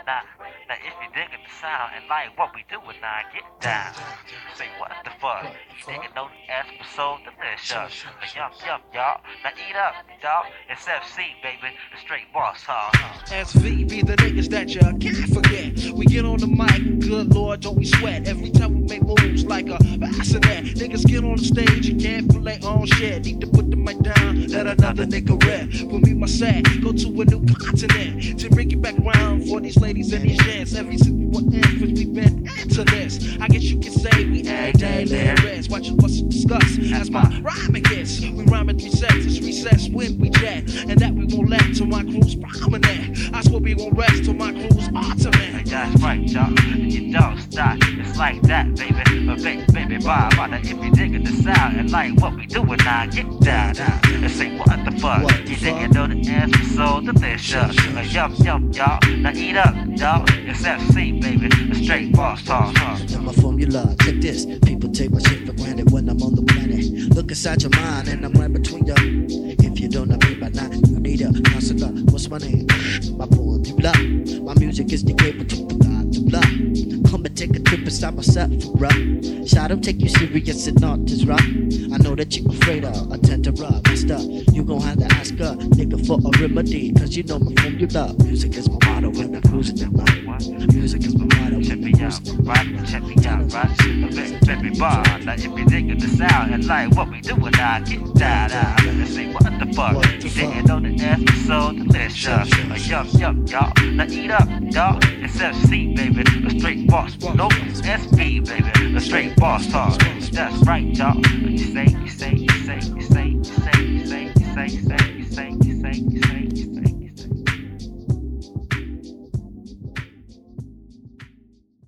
now. Now if you digging the sound and like what we doing now, get down. Say what the fuck? You nigga know the episode delicious. Yup, y'all. Now eat up, y'all. It's FC, baby. The straight boss talk. SV be the niggas that you can't forget. We get on the mic, good lord, don't we sweat. Every time we make moves like a bassinet. Niggas get on the stage and can't feel their own shit. Need to put the mic down, let another nigga rap. With me, my set, go to a new continent. To bring it back round for these ladies and these gents. Every single one ends, cause we've been into this. I guess you can say we everyday lyrics. Watch us what's discuss as my rhyming gets. We rhyme at 3 sets, it's recess when we jet. And that we won't let till my crew's prominent. I swear we won't rest till my crew's ultimate. That's right, y'all. You don't stop. It's like that, baby. But baby, Bob, if you digging the sound and like what we doing now, get down, and say what the fuck. You didn't know the answer, so delicious. Yup, y'all. Now eat up, y'all. It's FC, baby. The straight boss talk. Now my formula, check this. People take my shit for granted when I'm on the planet. Look inside your mind and I'm right between you. If you don't know me by now, you need a counselor. What's my name? My formula. My music is the cable to the blood. Come and take a trip inside myself, bro. Shot don't take you serious and not just rock. I know that you're afraid of, I tend to rob my stuff. You gon' have to ask a nigga for a remedy, cause you know my formula. Music is my motto when I'm cruising that right. Music is my motto. Check me out, right? Check me out, right? Baby bar, now if you digging the sound and like what we doing now, get down, and say what the fuck. You didn't know the answer, so delicious. Yup, y'all. Now eat up, y'all. It's FC, baby. The straight boss. Nope, it's SB, baby. The straight boss talk. That's right, y'all. You say.